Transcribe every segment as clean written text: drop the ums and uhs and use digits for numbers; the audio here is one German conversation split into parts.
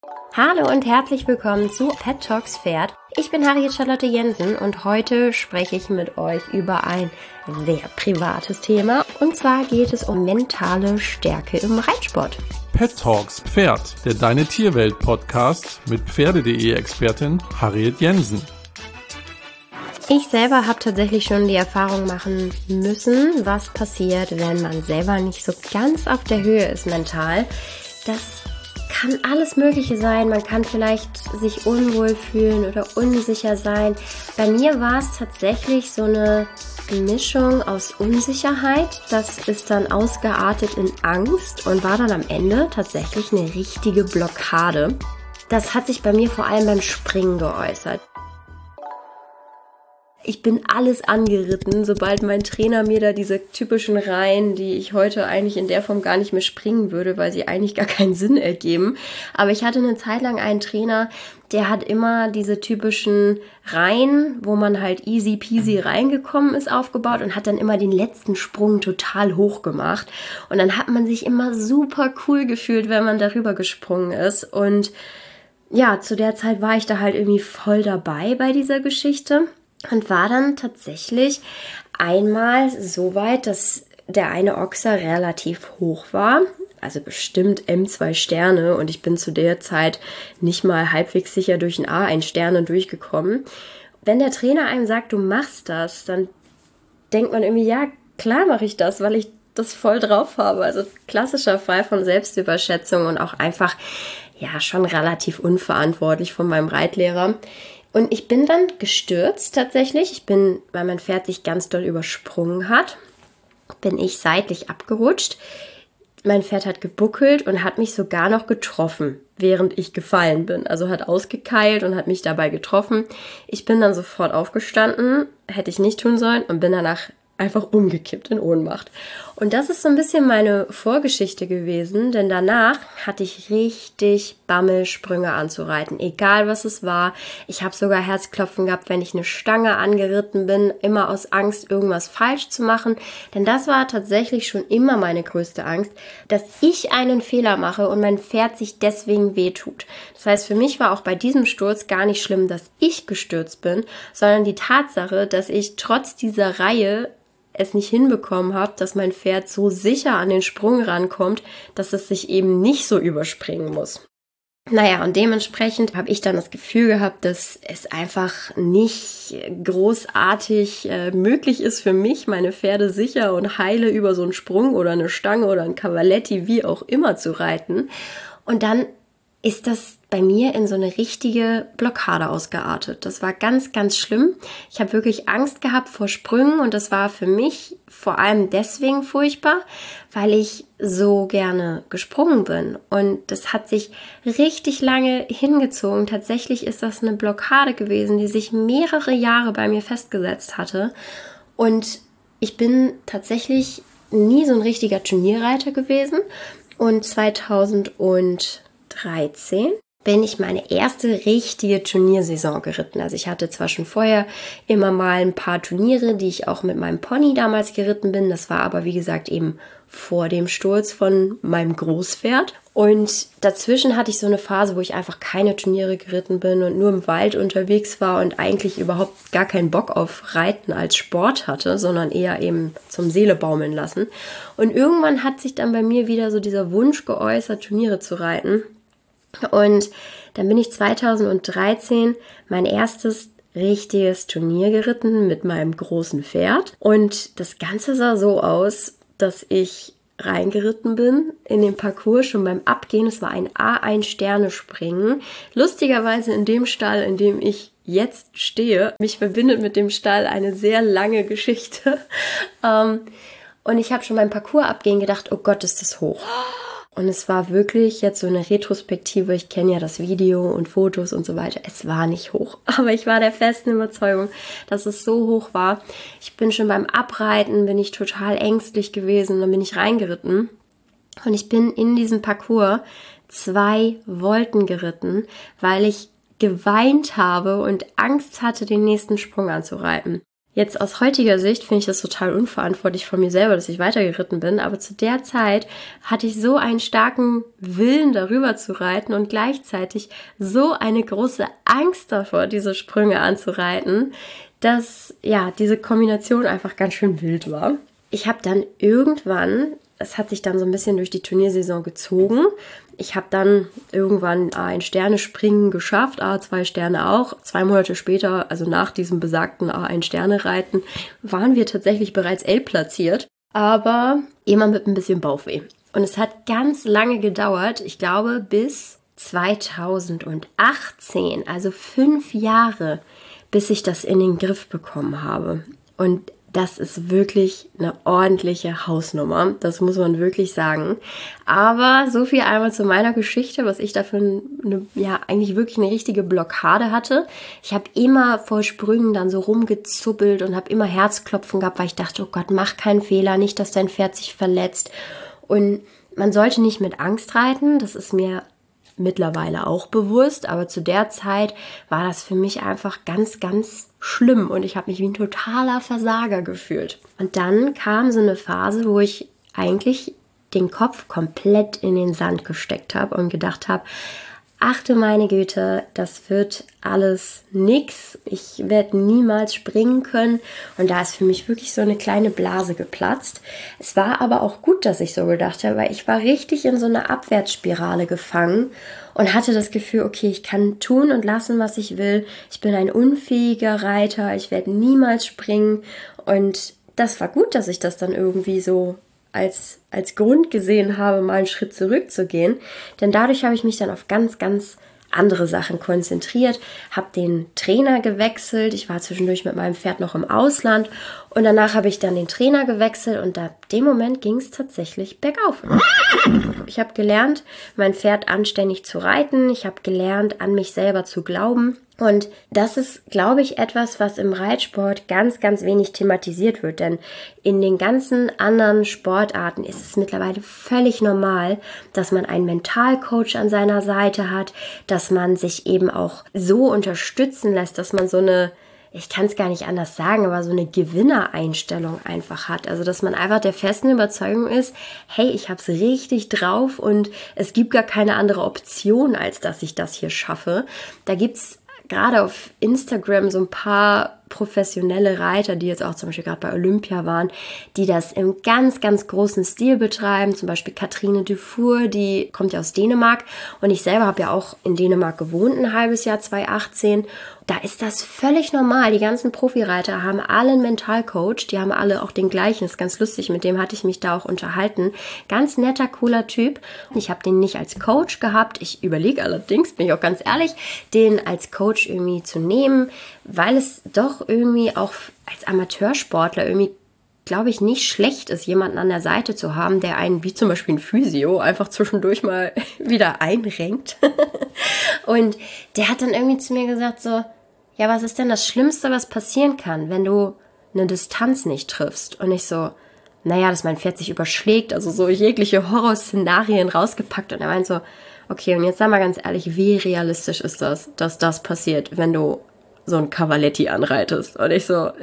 Hallo und herzlich willkommen zu Pet Talks Pferd. Ich bin Harriet Charlotte Jensen und heute spreche ich mit euch über ein sehr privates Thema. Und zwar geht es um mentale Stärke im Reitsport. Pet Talks Pferd, der Deine Tierwelt Podcast mit Pferde.de-Expertin Harriet Jensen. Ich selber habe tatsächlich schon die Erfahrung machen müssen, was passiert, wenn man selber nicht so ganz auf der Höhe ist mental. Das kann alles Mögliche sein. Man kann vielleicht sich unwohl fühlen oder unsicher sein. Bei mir war es tatsächlich so eine Mischung aus Unsicherheit. Das ist dann ausgeartet in Angst und war dann am Ende tatsächlich eine richtige Blockade. Das hat sich bei mir vor allem beim Springen geäußert. Ich bin alles angeritten, sobald mein Trainer mir da diese typischen Reihen, die ich heute eigentlich in der Form gar nicht mehr springen würde, weil sie eigentlich gar keinen Sinn ergeben. Aber ich hatte eine Zeit lang einen Trainer, der hat immer diese typischen Reihen, wo man halt easy peasy reingekommen ist, aufgebaut und hat dann immer den letzten Sprung total hoch gemacht. Und dann hat man sich immer super cool gefühlt, wenn man darüber gesprungen ist. Und ja, zu der Zeit war ich da halt irgendwie voll dabei bei dieser Geschichte. Und war dann tatsächlich einmal so weit, dass der eine Ochser relativ hoch war, also bestimmt M2 Sterne, und ich bin zu der Zeit nicht mal halbwegs sicher durch ein A1 Sterne durchgekommen. Wenn der Trainer einem sagt, du machst das, dann denkt man irgendwie, ja, klar mache ich das, weil ich das voll drauf habe. Also klassischer Fall von Selbstüberschätzung und auch einfach, ja, schon relativ unverantwortlich von meinem Reitlehrer. Und ich bin dann gestürzt tatsächlich. Weil mein Pferd sich ganz doll übersprungen hat, bin ich seitlich abgerutscht. Mein Pferd hat gebuckelt und hat mich sogar noch getroffen, während ich gefallen bin. Also hat ausgekeilt und hat mich dabei getroffen. Ich bin dann sofort aufgestanden, hätte ich nicht tun sollen, und bin danach einfach umgekippt in Ohnmacht. Und das ist so ein bisschen meine Vorgeschichte gewesen, denn danach hatte ich richtig Bammel, Sprünge anzureiten, egal was es war. Ich habe sogar Herzklopfen gehabt, wenn ich eine Stange angeritten bin, immer aus Angst, irgendwas falsch zu machen. Denn das war tatsächlich schon immer meine größte Angst, dass ich einen Fehler mache und mein Pferd sich deswegen wehtut. Das heißt, für mich war auch bei diesem Sturz gar nicht schlimm, dass ich gestürzt bin, sondern die Tatsache, dass ich trotz dieser Reihe es nicht hinbekommen habe, dass mein Pferd so sicher an den Sprung rankommt, dass es sich eben nicht so überspringen muss. Naja, und dementsprechend habe ich dann das Gefühl gehabt, dass es einfach nicht großartig möglich ist für mich, meine Pferde sicher und heile über so einen Sprung oder eine Stange oder ein Cavaletti, wie auch immer, zu reiten. Und dann ist das bei mir in so eine richtige Blockade ausgeartet. Das war ganz, ganz schlimm. Ich habe wirklich Angst gehabt vor Sprüngen und das war für mich vor allem deswegen furchtbar, weil ich so gerne gesprungen bin. Und das hat sich richtig lange hingezogen. Tatsächlich ist das eine Blockade gewesen, die sich mehrere Jahre bei mir festgesetzt hatte. Und ich bin tatsächlich nie so ein richtiger Turnierreiter gewesen. Und 2013 bin ich meine erste richtige Turniersaison geritten. Also ich hatte zwar schon vorher immer mal ein paar Turniere, die ich auch mit meinem Pony damals geritten bin. Das war aber, wie gesagt, eben vor dem Sturz von meinem Großpferd. Und dazwischen hatte ich so eine Phase, wo ich einfach keine Turniere geritten bin und nur im Wald unterwegs war und eigentlich überhaupt gar keinen Bock auf Reiten als Sport hatte, sondern eher eben zum Seele baumeln lassen. Und irgendwann hat sich dann bei mir wieder so dieser Wunsch geäußert, Turniere zu reiten. Und dann bin ich 2013 mein erstes richtiges Turnier geritten mit meinem großen Pferd. Und das Ganze sah so aus, dass ich reingeritten bin in den Parcours schon beim Abgehen. Es war ein A1 Sterne Springen. Lustigerweise in dem Stall, in dem ich jetzt stehe. Mich verbindet mit dem Stall eine sehr lange Geschichte. Und ich habe schon beim Parcours abgehen gedacht, oh Gott, ist das hoch. Und es war wirklich jetzt so eine Retrospektive, ich kenne ja das Video und Fotos und so weiter, es war nicht hoch. Aber ich war der festen Überzeugung, dass es so hoch war. Ich bin schon beim Abreiten, bin ich total ängstlich gewesen, dann bin ich reingeritten. Und ich bin in diesem Parcours 2 Volten geritten, weil ich geweint habe und Angst hatte, den nächsten Sprung anzureiten. Jetzt aus heutiger Sicht finde ich das total unverantwortlich von mir selber, dass ich weitergeritten bin, aber zu der Zeit hatte ich so einen starken Willen, darüber zu reiten und gleichzeitig so eine große Angst davor, diese Sprünge anzureiten, dass ja diese Kombination einfach ganz schön wild war. Ich habe dann irgendwann, es hat sich dann so ein bisschen durch die Turniersaison gezogen. Ich habe dann irgendwann ein Sternespringen geschafft, 2 Sterne auch. 2 Monate später, also nach diesem besagten Ein-Sterne-Reiten, waren wir tatsächlich bereits L-platziert, aber immer mit ein bisschen Bauchweh. Und es hat ganz lange gedauert, ich glaube bis 2018, also 5 Jahre, bis ich das in den Griff bekommen habe. Und das ist wirklich eine ordentliche Hausnummer, das muss man wirklich sagen. Aber so viel einmal zu meiner Geschichte, was ich da für eigentlich wirklich eine richtige Blockade hatte. Ich habe immer vor Sprüngen dann so rumgezuppelt und habe immer Herzklopfen gehabt, weil ich dachte, oh Gott, mach keinen Fehler, nicht, dass dein Pferd sich verletzt. Und man sollte nicht mit Angst reiten, das ist mir mittlerweile auch bewusst, aber zu der Zeit war das für mich einfach ganz, ganz schlimm und ich habe mich wie ein totaler Versager gefühlt. Und dann kam so eine Phase, wo ich eigentlich den Kopf komplett in den Sand gesteckt habe und gedacht habe, ach du meine Güte, das wird alles nix. Ich werde niemals springen können. Und da ist für mich wirklich so eine kleine Blase geplatzt. Es war aber auch gut, dass ich so gedacht habe, weil ich war richtig in so einer Abwärtsspirale gefangen und hatte das Gefühl, okay, ich kann tun und lassen, was ich will. Ich bin ein unfähiger Reiter. Ich werde niemals springen. Und das war gut, dass ich das dann irgendwie so als Grund gesehen habe, mal einen Schritt zurückzugehen. Denn dadurch habe ich mich dann auf ganz, ganz andere Sachen konzentriert, habe den Trainer gewechselt. Ich war zwischendurch mit meinem Pferd noch im Ausland und danach habe ich dann den Trainer gewechselt und ab dem Moment ging es tatsächlich bergauf. Ich habe gelernt, mein Pferd anständig zu reiten. Ich habe gelernt, an mich selber zu glauben. Und das ist, glaube ich, etwas, was im Reitsport ganz, ganz wenig thematisiert wird. Denn in den ganzen anderen Sportarten ist es mittlerweile völlig normal, dass man einen Mentalcoach an seiner Seite hat, dass man sich eben auch so unterstützen lässt, dass man so eine, ich kann es gar nicht anders sagen, aber so eine Gewinnereinstellung einfach hat. Also, dass man einfach der festen Überzeugung ist, hey, ich habe es richtig drauf und es gibt gar keine andere Option, als dass ich das hier schaffe. Da gibt's gerade auf Instagram so ein paar professionelle Reiter, die jetzt auch zum Beispiel gerade bei Olympia waren, die das im ganz, ganz großen Stil betreiben. Zum Beispiel Katrine Dufour, die kommt ja aus Dänemark und ich selber habe ja auch in Dänemark gewohnt, ein halbes Jahr, 2018. Da ist das völlig normal. Die ganzen Profireiter haben alle einen Mentalcoach, die haben alle auch den gleichen. Das ist ganz lustig, mit dem hatte ich mich da auch unterhalten. Ganz netter, cooler Typ. Ich habe den nicht als Coach gehabt. Ich überlege allerdings, bin ich auch ganz ehrlich, den als Coach irgendwie zu nehmen, weil es doch irgendwie auch als Amateursportler irgendwie, glaube ich, nicht schlecht ist, jemanden an der Seite zu haben, der einen, wie zum Beispiel ein Physio, einfach zwischendurch mal wieder einrenkt. Und der hat dann irgendwie zu mir gesagt so, ja, was ist denn das Schlimmste, was passieren kann, wenn du eine Distanz nicht triffst? Und ich so, naja, dass mein Pferd sich überschlägt, also so jegliche Horrorszenarien rausgepackt. Und er meint so, okay, und jetzt sag mal ganz ehrlich, wie realistisch ist das, dass das passiert, wenn du so ein Cavaletti anreitest? Und ich so,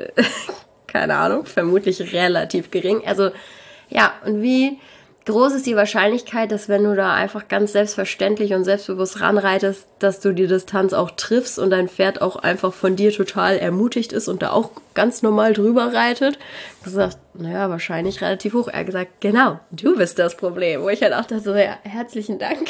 keine Ahnung, vermutlich relativ gering. Also, ja, und wie groß ist die Wahrscheinlichkeit, dass wenn du da einfach ganz selbstverständlich und selbstbewusst ranreitest, dass du die Distanz auch triffst und dein Pferd auch einfach von dir total ermutigt ist und da auch ganz normal drüber reitet? Ich habe gesagt, naja, wahrscheinlich relativ hoch. Er hat gesagt, genau, du bist das Problem. Wo ich halt auch dachte, so, ja, herzlichen Dank.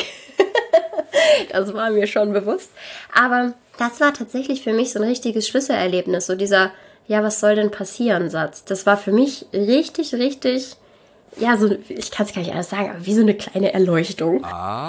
Das war mir schon bewusst. Aber das war tatsächlich für mich so ein richtiges Schlüsselerlebnis, so dieser, ja, was soll denn passieren, Satz. Das war für mich richtig, richtig, ja, so, ich kann es gar nicht anders sagen, aber wie so eine kleine Erleuchtung.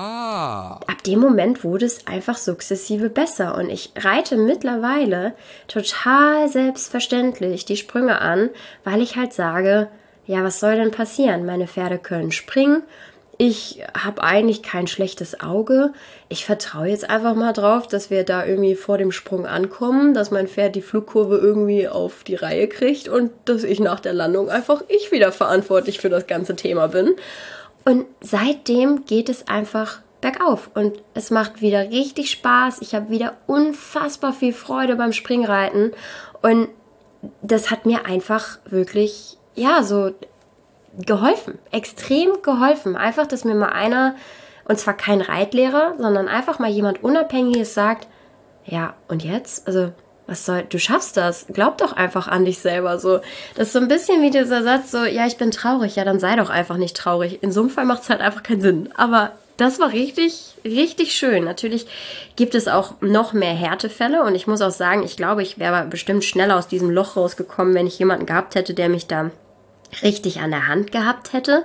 Ab dem Moment wurde es einfach sukzessive besser und ich reite mittlerweile total selbstverständlich die Sprünge an, weil ich halt sage, ja, was soll denn passieren? Meine Pferde können springen. Ich habe eigentlich kein schlechtes Auge. Ich vertraue jetzt einfach mal drauf, dass wir da irgendwie vor dem Sprung ankommen, dass mein Pferd die Flugkurve irgendwie auf die Reihe kriegt und dass ich nach der Landung einfach wieder verantwortlich für das ganze Thema bin. Und seitdem geht es einfach bergauf und es macht wieder richtig Spaß. Ich habe wieder unfassbar viel Freude beim Springreiten und das hat mir einfach wirklich, so geholfen, extrem geholfen. Einfach, dass mir mal einer, und zwar kein Reitlehrer, sondern einfach mal jemand Unabhängiges sagt, ja, und jetzt? Also, du schaffst das. Glaub doch einfach an dich selber. So, das ist so ein bisschen wie dieser Satz, so, ja, ich bin traurig. Ja, dann sei doch einfach nicht traurig. In so einem Fall macht es halt einfach keinen Sinn. Aber das war richtig, richtig schön. Natürlich gibt es auch noch mehr Härtefälle. Und ich muss auch sagen, ich glaube, ich wäre bestimmt schneller aus diesem Loch rausgekommen, wenn ich jemanden gehabt hätte, der mich da richtig an der Hand gehabt hätte.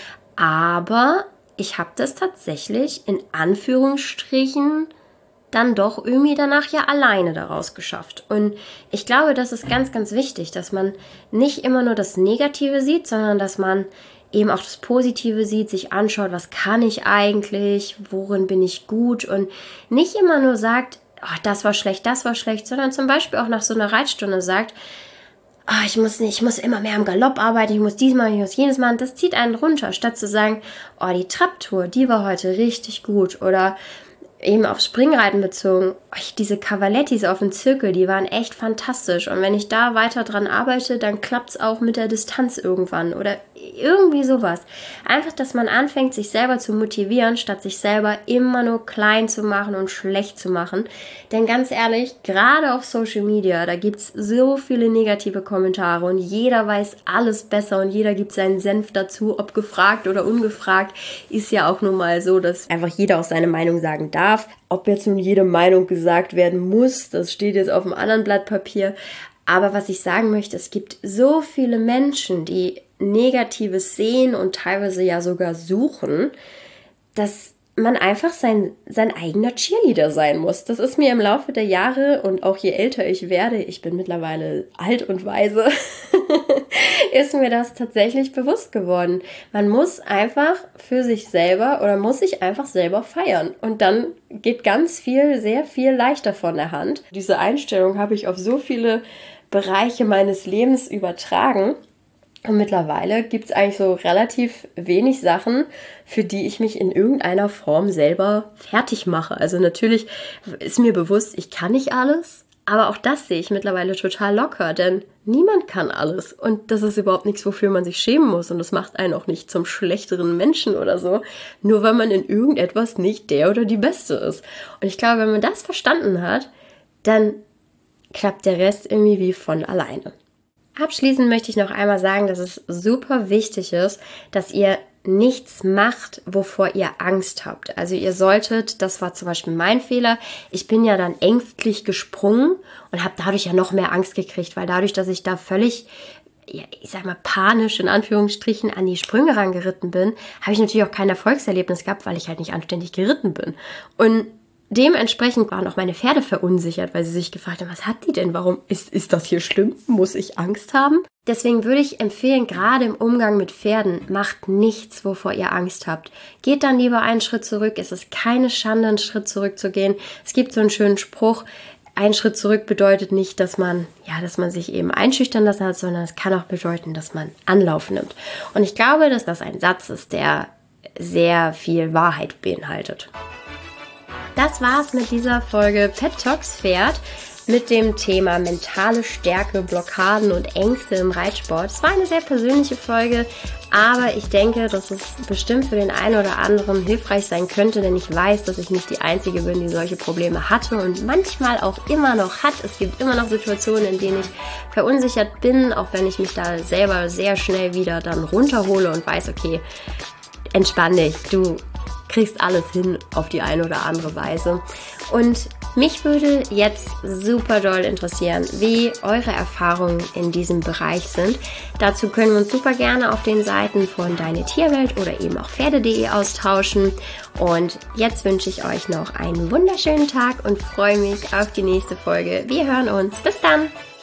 Aber ich habe das tatsächlich in Anführungsstrichen dann doch irgendwie danach ja alleine daraus geschafft. Und ich glaube, das ist ganz, ganz wichtig, dass man nicht immer nur das Negative sieht, sondern dass man eben auch das Positive sieht, sich anschaut, was kann ich eigentlich, worin bin ich gut und nicht immer nur sagt, oh, das war schlecht, sondern zum Beispiel auch nach so einer Reitstunde sagt, oh, ich muss immer mehr am Galopp arbeiten, ich muss diesmal, ich muss jenes Mal, das zieht einen runter, statt zu sagen, oh, die Trabtour, die war heute richtig gut oder eben auf Springreiten bezogen, diese Cavalettis auf dem Zirkel, die waren echt fantastisch. Und wenn ich da weiter dran arbeite, dann klappt es auch mit der Distanz irgendwann oder irgendwie sowas. Einfach, dass man anfängt, sich selber zu motivieren, statt sich selber immer nur klein zu machen und schlecht zu machen. Denn ganz ehrlich, gerade auf Social Media, da gibt es so viele negative Kommentare und jeder weiß alles besser und jeder gibt seinen Senf dazu, ob gefragt oder ungefragt. Ist ja auch nun mal so, dass einfach jeder auch seine Meinung sagen darf. Ob jetzt nun jede Meinung gesagt werden muss, das steht jetzt auf einem anderen Blatt Papier. Aber was ich sagen möchte, es gibt so viele Menschen, die Negatives sehen und teilweise ja sogar suchen, dass man einfach sein eigener Cheerleader sein muss. Das ist mir im Laufe der Jahre und auch je älter ich werde, ich bin mittlerweile alt und weise, ist mir das tatsächlich bewusst geworden. Man muss einfach für sich selber oder muss sich einfach selber feiern. Und dann geht ganz viel, sehr viel leichter von der Hand. Diese Einstellung habe ich auf so viele Bereiche meines Lebens übertragen. Und mittlerweile gibt es eigentlich so relativ wenig Sachen, für die ich mich in irgendeiner Form selber fertig mache. Also natürlich ist mir bewusst, ich kann nicht alles, aber auch das sehe ich mittlerweile total locker, denn niemand kann alles. Und das ist überhaupt nichts, wofür man sich schämen muss. Und das macht einen auch nicht zum schlechteren Menschen oder so, nur weil man in irgendetwas nicht der oder die Beste ist. Und ich glaube, wenn man das verstanden hat, dann klappt der Rest irgendwie wie von alleine. Abschließend möchte ich noch einmal sagen, dass es super wichtig ist, dass ihr nichts macht, wovor ihr Angst habt. Also ihr solltet, das war zum Beispiel mein Fehler, ich bin ja dann ängstlich gesprungen und habe dadurch ja noch mehr Angst gekriegt, weil dadurch, dass ich da völlig, ich sag mal panisch in Anführungsstrichen an die Sprünge rangeritten bin, habe ich natürlich auch kein Erfolgserlebnis gehabt, weil ich halt nicht anständig geritten bin. Und dementsprechend waren auch meine Pferde verunsichert, weil sie sich gefragt haben, was hat die denn? Warum ist das hier schlimm? Muss ich Angst haben? Deswegen würde ich empfehlen, gerade im Umgang mit Pferden, macht nichts, wovor ihr Angst habt. Geht dann lieber einen Schritt zurück. Es ist keine Schande, einen Schritt zurückzugehen. Es gibt so einen schönen Spruch, ein Schritt zurück bedeutet nicht, dass man sich eben einschüchtern lassen hat, sondern es kann auch bedeuten, dass man Anlauf nimmt. Und ich glaube, dass das ein Satz ist, der sehr viel Wahrheit beinhaltet. Das war's mit dieser Folge Pet Talks Pferd mit dem Thema mentale Stärke, Blockaden und Ängste im Reitsport. Es war eine sehr persönliche Folge, aber ich denke, dass es bestimmt für den einen oder anderen hilfreich sein könnte, denn ich weiß, dass ich nicht die Einzige bin, die solche Probleme hatte und manchmal auch immer noch hat. Es gibt immer noch Situationen, in denen ich verunsichert bin, auch wenn ich mich da selber sehr schnell wieder dann runterhole und weiß, okay, entspann dich, du kriegst alles hin auf die eine oder andere Weise. Und mich würde jetzt super doll interessieren, wie eure Erfahrungen in diesem Bereich sind. Dazu können wir uns super gerne auf den Seiten von Deine Tierwelt oder eben auch Pferde.de austauschen. Und jetzt wünsche ich euch noch einen wunderschönen Tag und freue mich auf die nächste Folge. Wir hören uns. Bis dann!